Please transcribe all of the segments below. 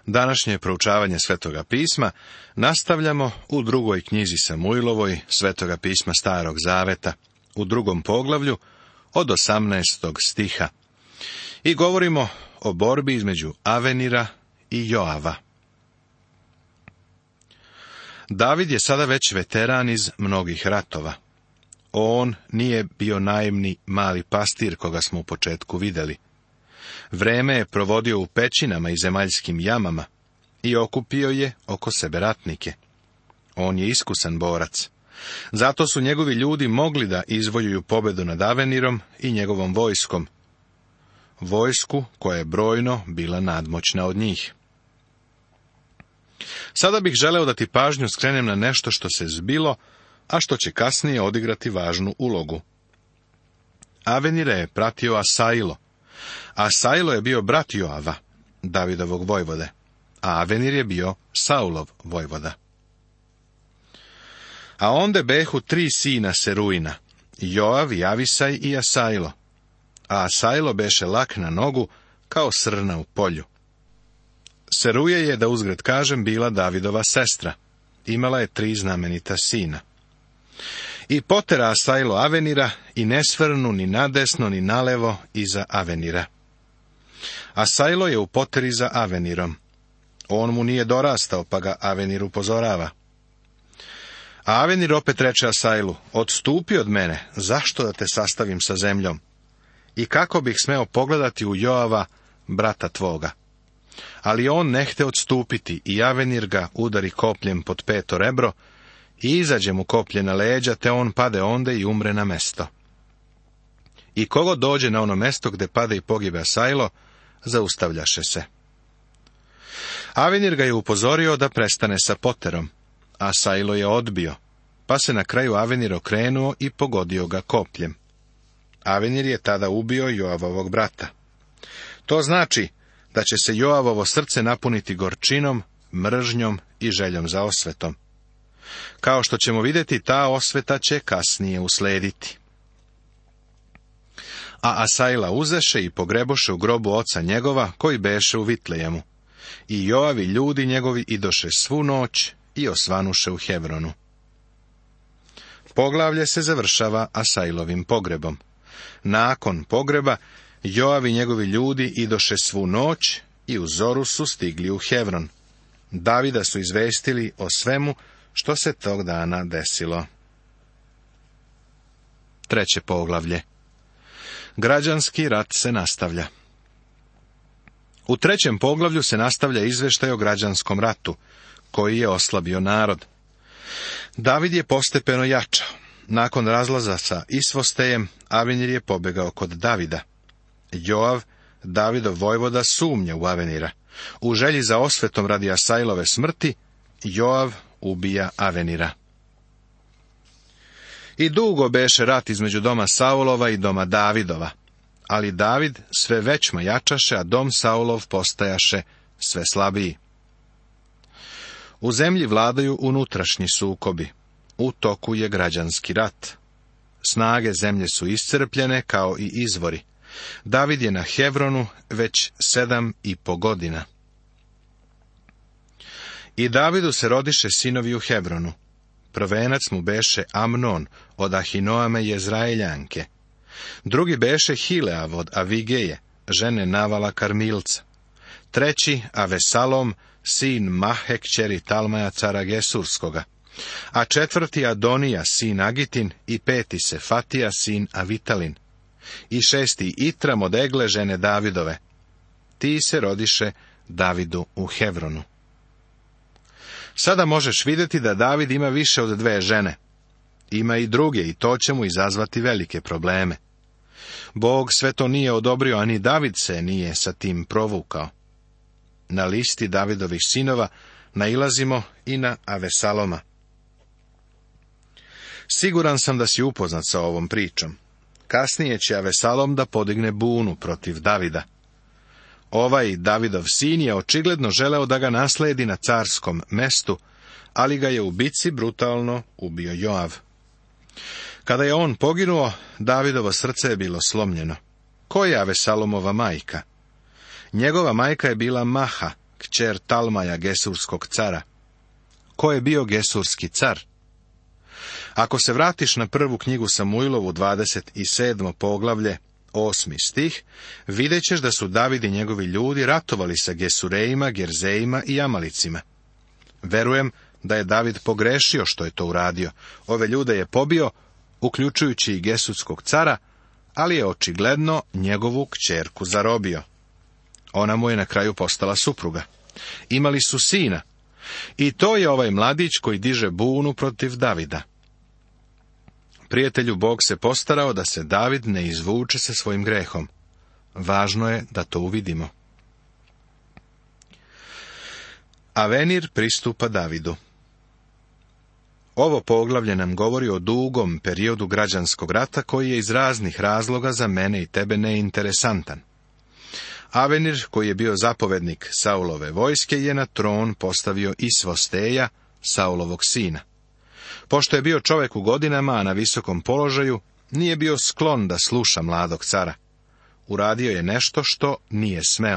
Današnje proučavanje Svetoga pisma nastavljamo u drugoj knjizi Samuilovoj Svetoga pisma Starog zaveta, u drugom poglavlju od 18. stiha. I govorimo o borbi između Avenira i Joava. David je sada već veteran iz mnogih ratova. On nije bio naivni mali pastir koga smo u početku vidjeli. Vreme je provodio u pećinama i zemaljskim jamama i okupio je oko sebe ratnike. On je iskusan borac. Zato su njegovi ljudi mogli da izvojuju pobedu nad Avenirom i njegovom vojskom. Vojsku koja je brojno bila nadmoćna od njih. Sada bih želeo da ti pažnju skrenem na nešto što se zbilo, a što će kasnije odigrati važnu ulogu. Avenira je pratio Asailo. Asailo je bio brat Joava, Davidovog vojvode, a Avenir je bio Saulov vojvoda. A onda behu 3 sina Seruina, Joav i Avisaj i Asailo. A Asailo beše lak na nogu, kao srna u polju. Seruja je, da uzgred kažem, bila Davidova sestra. Imala je 3 znamenita sina. I potera Asailo Avenira i ne svrnu ni nadesno ni nalevo iza Avenira. Asailo je u poteri za Avenirom. On mu nije dorastao, pa ga Avenir upozorava. A Avenir opet reče Asailu: odstupi od mene, zašto da te sastavim sa zemljom? I kako bih smeo pogledati u Joava, brata tvoga? Ali on nehte odstupiti i Avenir ga udari kopljem pod 5. rebro i izađe mu koplje na leđa, te on pade onde i umre na mesto. I kogo dođe na ono mesto gde pade i pogibe Asailo, zaustavljaše se. Avenir ga je upozorio da prestane sa poterom. Asailo je odbio, pa se na kraju Avenir okrenuo i pogodio ga kopljem. Avenir je tada ubio Joavovog brata. To znači da će se Joavovo srce napuniti gorčinom, mržnjom i željom za osvetom. Kao što ćemo vidjeti, ta osveta će kasnije uslediti. A Asaila uzeše i pogreboše u grobu oca njegova, koji beše u Vitlejemu. I Joav i ljudi njegovi idoše svu noć i osvanuše u Hevronu. Poglavlje se završava Asailovim pogrebom. Nakon pogreba, Joav i njegovi ljudi idoše svu noć i u zoru su stigli u Hevron. Davida su izvestili o svemu što se tog dana desilo. 3. poglavlje. Građanski rat se nastavlja. U 3. poglavlju se nastavlja izveštaj o građanskom ratu, koji je oslabio narod. David je postepeno jačao. Nakon razlaza sa Isvostejem, Avenir je pobegao kod Davida. Joav, Davidov vojvoda, sumnja u Avenira. U želji za osvetom radi Asailove smrti, Joav ubija Avenira. I dugo beše rat između doma Saulova i doma Davidova, ali David sve većma jačaše, a dom Saulov postajaše sve slabiji. U zemlji vladaju unutrašnji sukobi. U toku je građanski rat. Snage zemlje su iscrpljene kao i izvori. David je na Hevronu već 7,5 godina. I Davidu se rodiše sinovi u Hevronu. Prvenac mu beše Amnon od Ahinoame Jezraeljanke. Drugi beše Hileav od Avigeje, žene Navala Karmilca. Treći Avesalom, sin Mahe kćeri Talmaja cara Gesurskoga. A četvrti Adonija, sin Agitin, i 5. Sefatija, sin Avitalin. I 6. Itram od Egle, žene Davidove. Ti se rodiše Davidu u Hevronu. Sada možeš vidjeti da David ima više od 2 žene. Ima i druge, i to će mu izazvati velike probleme. Bog sve to nije odobrio, a ni David se nije sa tim provukao. Na listi Davidovih sinova nailazimo i na Avesaloma. Siguran sam da si upoznat sa ovom pričom. Kasnije će Avesalom da podigne bunu protiv Davida. Ovaj Davidov sin je očigledno želeo da ga nasledi na carskom mestu, ali ga je u bici brutalno ubio Joav. Kada je on poginuo, Davidovo srce je bilo slomljeno. Ko je Avesalomova majka? Njegova majka je bila Maha, kćer Talmaja, gesurskog cara. Ko je bio gesurski car? Ako se vratiš na prvu knjigu Samuilovu, 27. poglavlje, 8. stih, vidjet ćeš da su David i njegovi ljudi ratovali sa Gesurejima, Gerzejima i Amalicima. Verujem da je David pogrešio što je to uradio. Ove ljude je pobio, uključujući i gesurskog cara, ali je očigledno njegovu kćerku zarobio. Ona mu je na kraju postala supruga. Imali su sina. I to je ovaj mladić koji diže bunu protiv Davida. Prijatelju, Bog se postarao da se David ne izvuče sa svojim grehom. Važno je da to uvidimo. Avenir pristupa Davidu. Ovo poglavlje nam govori o dugom periodu građanskog rata koji je iz raznih razloga za mene i tebe neinteresantan. Avenir, koji je bio zapovednik Saulove vojske, je na tron postavio Isvosteja, Saulovog sina. Pošto je bio čovjek u godinama, a na visokom položaju, nije bio sklon da sluša mladog cara. Uradio je nešto što nije smeo.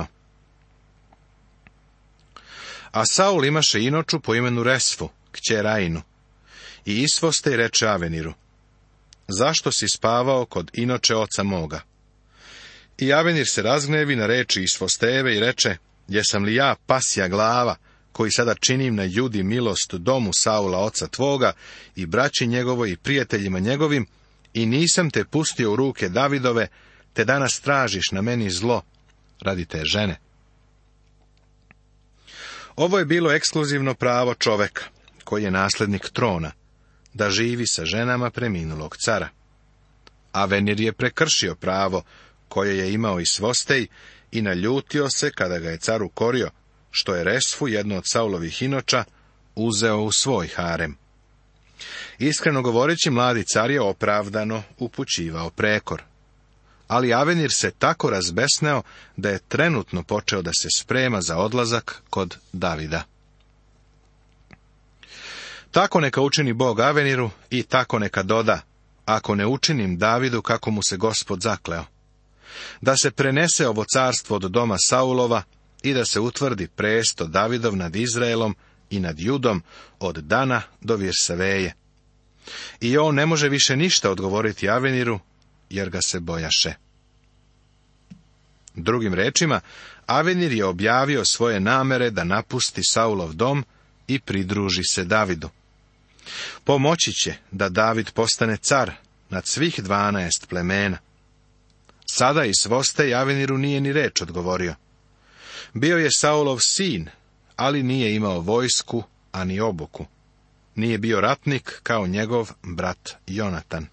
A Saul imaše inoču po imenu Resfu, kćer Ainu. I Isvostej reče Aveniru: zašto si spavao kod inoče oca moga? I Avenir se razgnevi na reči Isvostejeve i reče: jesam li ja pasja glava, koji sada činim na Judi milost domu Saula oca tvoga i braći njegovoj i prijateljima njegovim, i nisam te pustio u ruke Davidove, te danas tražiš na meni zlo radi te žene. Ovo je bilo ekskluzivno pravo čoveka, koji je nasljednik trona, da živi sa ženama preminulog cara. Avenir je prekršio pravo koje je imao Isvostej i naljutio se kada ga je car ukorio, što je Resfu, jedno od Saulovih inoča, uzeo u svoj harem. Iskreno govoreći, mladi car je opravdano upućivao prekor. Ali Avenir se tako razbesneo da je trenutno počeo da se sprema za odlazak kod Davida. Tako neka učini Bog Aveniru i tako neka doda: ako ne učinim Davidu kako mu se Gospod zakleo. Da se prenese ovo carstvo od doma Saulova i da se utvrdi presto Davidov nad Izraelom i nad Judom od Dana do Virsaveje. I on ne može više ništa odgovoriti Aveniru, jer ga se bojaše. Drugim rečima, Avenir je objavio svoje namere da napusti Saulov dom i pridruži se Davidu. Pomoći će da David postane car nad svih 12 plemena. Sada Isvostej Aveniru nije ni reč odgovorio. Bio je Saulov sin, ali nije imao vojsku, ani obuku. Nije bio ratnik kao njegov brat Jonatan.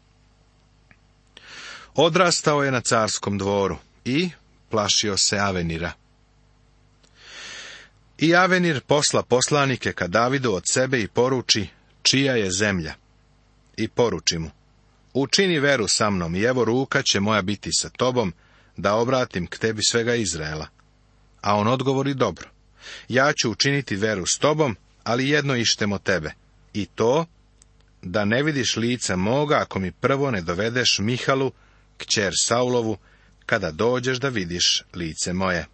Odrastao je na carskom dvoru i plašio se Avenira. I Avenir posla poslanike ka Davidu od sebe i poruči čija je zemlja. I poruči mu: učini veru sa mnom i evo ruka će moja biti sa tobom, da obratim k tebi svega Izraela. A on odgovori: dobro, ja ću učiniti veru s tobom, ali jedno ištemo tebe, i to, da ne vidiš lica moga ako mi prvo ne dovedeš Mihalu, kćer Saulovu, kada dođeš da vidiš lice moje.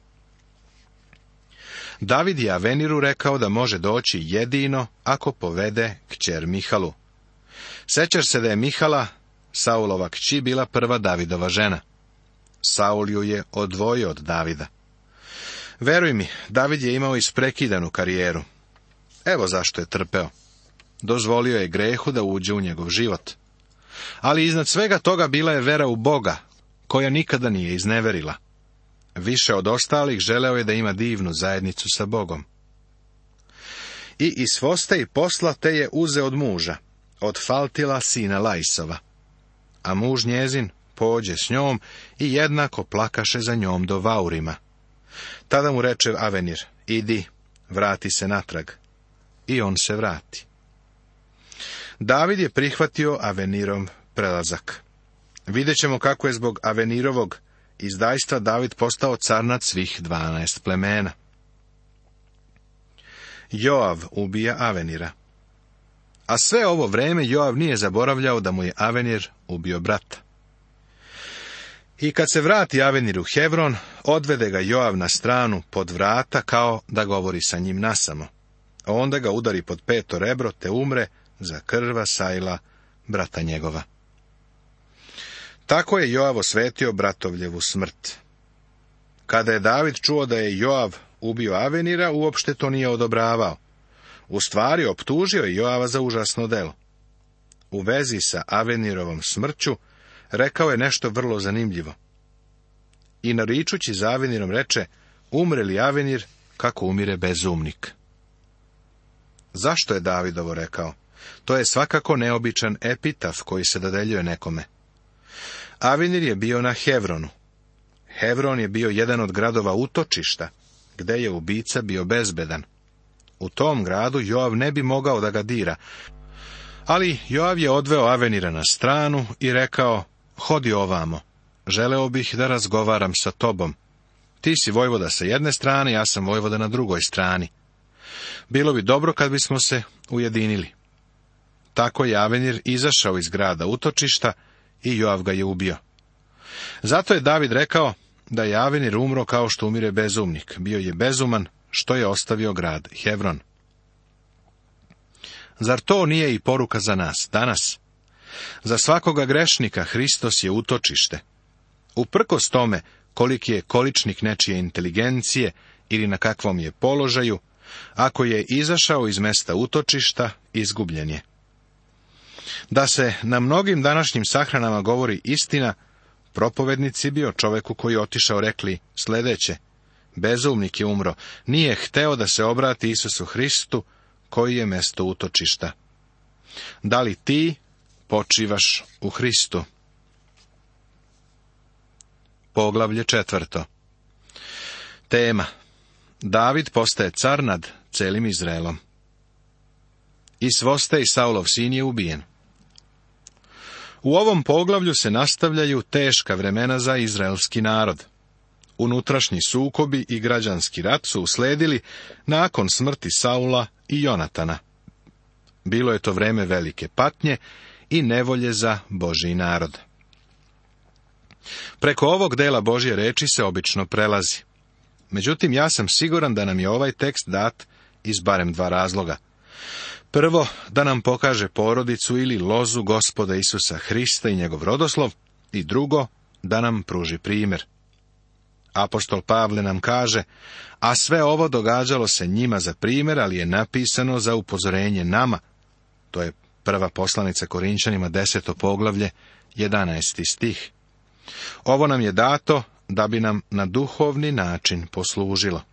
David je Aveniru rekao da može doći jedino ako povede kćer Mihalu. Sećaš se da je Mihala, Saulova kći, bila prva Davidova žena. Saul ju je odvojio od Davida. Veruj mi, David je imao isprekidanu karijeru. Evo zašto je trpeo. Dozvolio je grehu da uđe u njegov život. Ali iznad svega toga bila je vera u Boga, koja nikada nije izneverila. Više od ostalih želeo je da ima divnu zajednicu sa Bogom. I Isvostej posla te je uze od muža, od Faltila sina Lajsova. A muž njezin pođe s njom i jednako plakaše za njom do Vaurima. Tada mu reče Avenir: idi, vrati se natrag. I on se vrati. David je prihvatio Avenirov prelazak. Vidjet ćemo kako je zbog Avenirovog izdajstva David postao car nad svih 12 plemena. Joav ubija Avenira. A sve ovo vreme Joav nije zaboravljao da mu je Avenir ubio brata. I kad se vrati Avenir u Hevron, odvede ga Joav na stranu pod vrata kao da govori sa njim nasamo. A onda ga udari pod peto rebro, te umre za krva Sajla, brata njegova. Tako je Joav osvetio bratovljevu smrt. Kada je David čuo da je Joav ubio Avenira, uopšte to nije odobravao. U stvari, optužio je Joava za užasno delo. U vezi sa Avenirovom smrću rekao je nešto vrlo zanimljivo. I naričući za Avenirom reče, umre li Avenir kako umire bezumnik. Zašto je David ovo rekao? To je svakako neobičan epitaf koji se dodeljuje nekome. Avenir je bio na Hevronu. Hevron je bio jedan od gradova utočišta, gde je ubica bio bezbedan. U tom gradu Joav ne bi mogao da ga dira, ali Joav je odveo Avenira na stranu i rekao, hodi ovamo, želeo bih da razgovaram sa tobom. Ti si vojvoda sa jedne strane, ja sam vojvoda na drugoj strani. Bilo bi dobro kad bismo se ujedinili. Tako je Avenir izašao iz grada utočišta i Joav ga je ubio. Zato je David rekao da je Avenir umro kao što umire bezumnik. Bio je bezuman što je ostavio grad Hevron. Zar to nije i poruka za nas danas? Za svakoga grešnika Hristos je utočište. Uprkos tome koliki je količnik nečije inteligencije ili na kakvom je položaju, ako je izašao iz mesta utočišta, izgubljen je. Da se na mnogim današnjim sahranama govori istina, propovednici bi o čoveku koji je otišao rekli sledeće: bezumnik je umro, nije hteo da se obrati Isusu Hristu, koji je mesto utočišta. Da li ti počivaš u Hristu? Poglavlje 4. Tema: David postaje car nad celim Izraelom. Isvostej, Saulov sin, je ubijen. U ovom poglavlju se nastavljaju teška vremena za izraelski narod. Unutrašnji sukobi i građanski rat su usledili nakon smrti Saula i Jonatana. Bilo je to vreme velike patnje i nevolje za Božji narod. Preko ovog dela Božje reči se obično prelazi. Međutim, ja sam siguran da nam je ovaj tekst dat iz barem dva razloga. Prvo, da nam pokaže porodicu ili lozu Gospoda Isusa Hrista i njegov rodoslov, i drugo, da nam pruži primjer. Apostol Pavle nam kaže, a sve ovo događalo se njima za primjer, ali je napisano za upozorenje nama. To je prva poslanica Korinčanima, 10. poglavlje, 11. stih. Ovo nam je dato da bi nam na duhovni način poslužilo.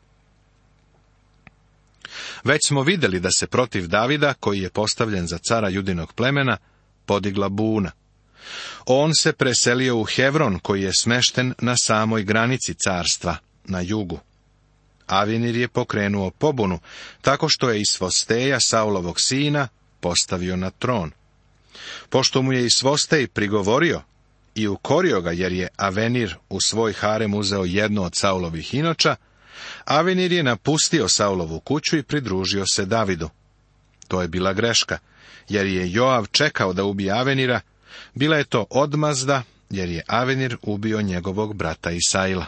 Već smo vidjeli da se protiv Davida, koji je postavljen za cara Judinog plemena, podigla buna. On se preselio u Hevron, koji je smešten na samoj granici carstva, na jugu. Avenir je pokrenuo pobunu, tako što je Isvosteja, Saulovog sina, postavio na tron. Pošto mu je Isvostej prigovorio i ukorio ga, jer je Avenir u svoj harem uzeo jednu od Saulovih inoča, Avenir je napustio Saulovu kuću i pridružio se Davidu. To je bila greška, jer je Joav čekao da ubije Avenira. Bila je to odmazda, jer je Avenir ubio njegovog brata Isaila.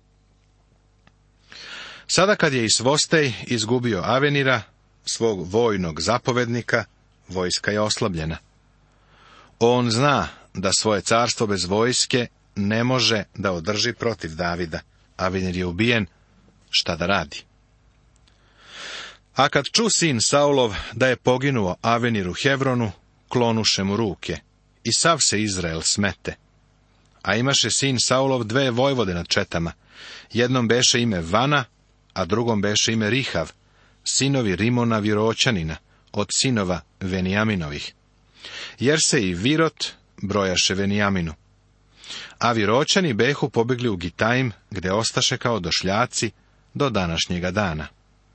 Sada kad je Isvostej izgubio Avenira, svog vojnog zapovednika, vojska je oslabljena. On zna da svoje carstvo bez vojske ne može da održi protiv Davida. Avenir je ubijen, šta da radi? A kad ču sin Saulov da je poginuo Avenir u Hevronu, klonuše mu ruke, i sav se Izrael smete. A imaše sin Saulov dve vojvode nad četama, jednom beše ime Vana, a drugom beše ime Rihav, sinovi Rimona Viroćanina, od sinova Venijaminovih. Jer se i Virot brojaše Venijaminu. A Viroćani behu pobegli u Gitajim, gde ostaše kao došljaci do današnjega dana.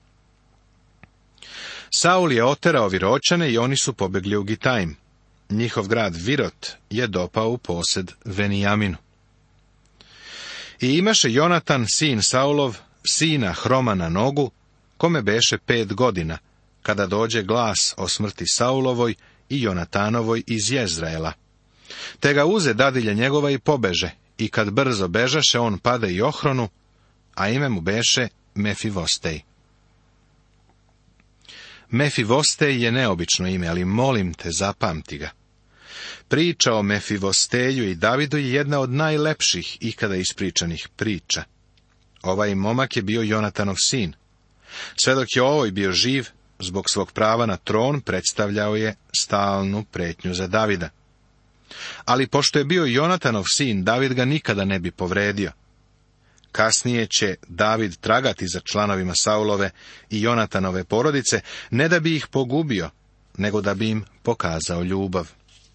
Saul je oterao Viroćane i oni su pobegli u Gitajim. Njihov grad Virot je dopao u posed Venijaminu. I imaše Jonatan, sin Saulov, sina hroma na nogu, kome beše 5 godina, kada dođe glas o smrti Saulovoj i Jonatanovoj iz Jezraela. Te ga uze dadilja njegova i pobeže, i kad brzo bežaše, on pade i ohronu, a ime mu beše Mefivostej. Mefivostej je neobično ime, ali molim te, zapamti ga. Priča o Mefivosteju i Davidu je jedna od najlepših ikada ispričanih priča. Ovaj momak je bio Jonatanov sin. Sve dok je Ovoj bio živ, zbog svog prava na tron predstavljao je stalnu pretnju za Davida. Ali pošto je bio Jonatanov sin, David ga nikada ne bi povredio. Kasnije će David tragati za članovima Saulove i Jonatanove porodice, ne da bi ih pogubio, nego da bi im pokazao ljubav.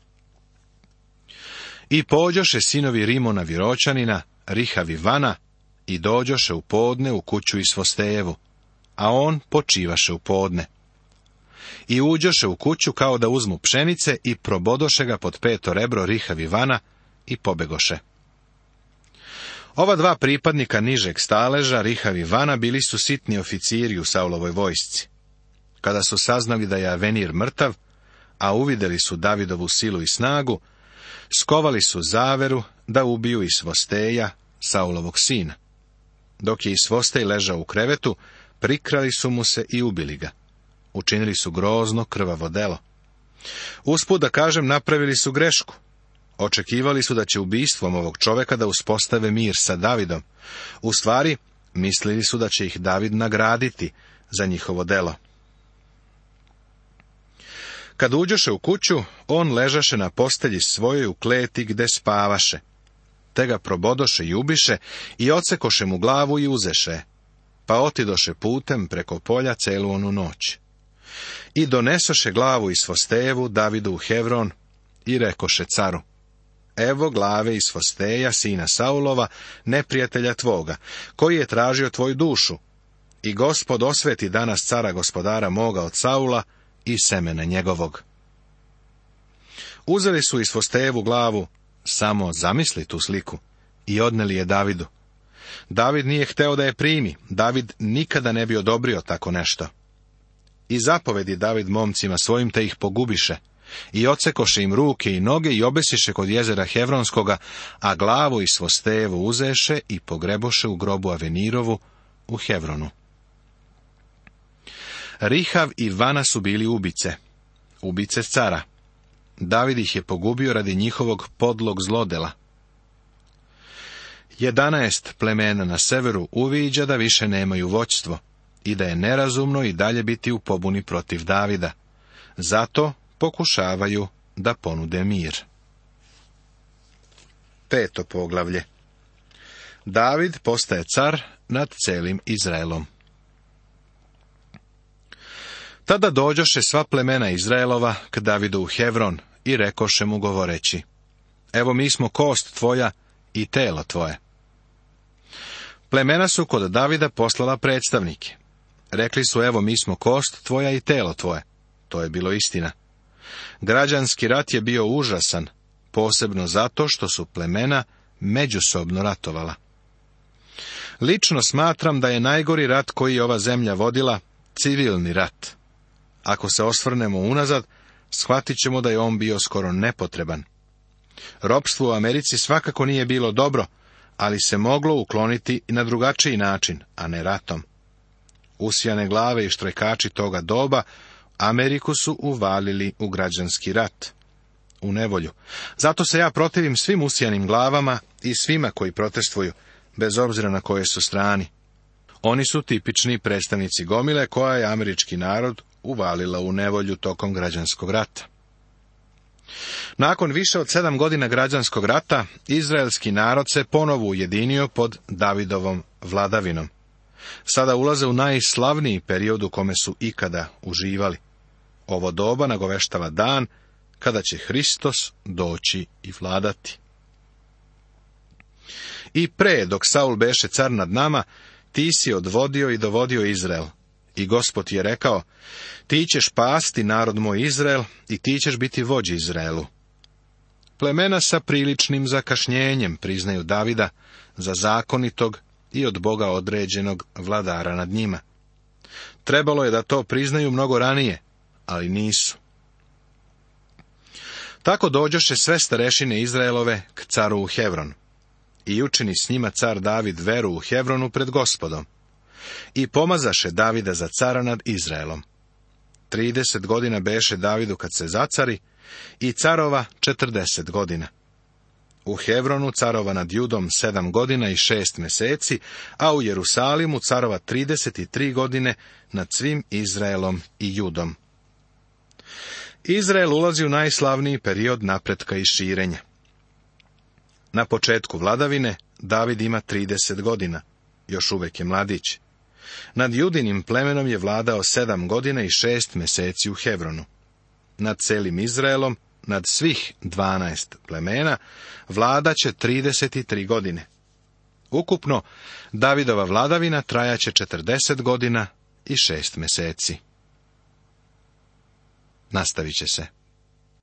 I pođoše sinovi Rimona Viroćanina, Rihav i Vana, i dođoše u podne u kuću Isvostejevu, a on počivaše u podne. I uđoše u kuću kao da uzmu pšenice i probodoše ga pod peto rebro Rihav i Vana i pobegoše. Ova dva pripadnika nižeg staleža, Rihav i Vana, bili su sitni oficiri u Saulovoj vojsci. Kada su saznali da je Avenir mrtav, a uvideli su Davidovu silu i snagu, skovali su zaveru da ubiju Isvosteja, Saulovog sina. Dok je Isvostej ležao u krevetu, prikrali su mu se i ubili ga. Učinili su grozno krvavo delo. Usput da kažem, napravili su grešku. Očekivali su da će ubistvom ovog čoveka da uspostave mir sa Davidom. U stvari, mislili su da će ih David nagraditi za njihovo delo. Kad uđoše u kuću, on ležaše na postelji svojoj u kleti gde spavaše. Te ga probodoše i ubiše i odsekoše mu glavu i uzeše, pa otidoše putem preko polja celu onu noć. I donesoše glavu Isvostejevu Davidu u Hevron i rekoše caru: evo glave Isvosteja, sina Saulova, neprijatelja tvoga, koji je tražio tvoju dušu. I Gospod osveti danas cara gospodara moga od Saula i semena njegovog. Uzeli su Isvostejevu glavu, samo zamisli tu sliku, i odneli je Davidu. David nije hteo da je primi, David nikada ne bi odobrio tako nešto. I zapovedi David momcima svojim, te ih pogubiše, i odsekoše im ruke i noge i obesiše kod jezera Hevronskoga, a glavu Isvostejevu uzeše i pogreboše u grobu Avenirovu u Hevronu. Rihav i Vana su bili ubice cara. David ih je pogubio radi njihovog podlog zlodela. 11 plemena na severu uviđa da više nemaju vođstvo i da je nerazumno i dalje biti u pobuni protiv Davida. Zato pokušavaju da ponude mir. 5. poglavlje. David postaje car nad celim Izraelom. Tada dođoše sva plemena Izraelova k Davidu u Hevron i rekoše mu govoreći: evo mi smo kost tvoja i telo tvoje. Plemena su kod Davida poslala predstavnike. Rekli su: evo mi smo kost tvoja i telo tvoje. To je bilo istina. Građanski rat je bio užasan, posebno zato što su plemena međusobno ratovala. Lično smatram da je najgori rat koji je ova zemlja vodila civilni rat. Ako se osvrnemo unazad, shvatit ćemo da je on bio skoro nepotreban. Ropstvo u Americi svakako nije bilo dobro, ali se moglo ukloniti i na drugačiji način, a ne ratom. Usijane glave i štrajkači toga doba Ameriku su uvalili u građanski rat, u nevolju. Zato se ja protivim svim usijanim glavama i svima koji protestvuju, bez obzira na koje su strani. Oni su tipični predstavnici gomile koja je američki narod uvalila u nevolju tokom građanskog rata. Nakon više od 7 godina građanskog rata, izraelski narod se ponovo ujedinio pod Davidovom vladavinom. Sada ulaze u najslavniji period u kome su ikada uživali. Ovo doba nagoveštava dan kada će Hristos doći i vladati. I pre, dok Saul beše car nad nama, ti si odvodio i dovodio Izrael. I Gospod je rekao: ti ćeš pasti narod moj Izrael i ti ćeš biti vođa Izraelu. Plemena sa priličnim zakašnjenjem priznaju Davida za zakonitog i od Boga određenog vladara nad njima. Trebalo je da to priznaju mnogo ranije, ali nisu. Tako dođoše sve starešine Izraelove k caru u Hevron. i učini s njima car David veru u Hevronu pred Gospodom. I pomazaše Davida za cara nad Izraelom. 30 godina beše Davidu kad se zacari, i carova 40 godina. U Hevronu carova nad Judom 7 godina i 6 meseci, a u Jerusalimu carova 33 godine nad svim Izraelom i Judom. Izrael ulazi u najslavniji period napretka i širenja. Na početku vladavine David ima 30 godina, još uvek je mladić. Nad Judinim plemenom je vladao 7 godina i 6 meseci u Hevronu. Nad celim Izraelom, nad svih 12 plemena, vladaće 33 godine. Ukupno, Davidova vladavina trajaće 40 godina i 6 meseci. Nastavit će se.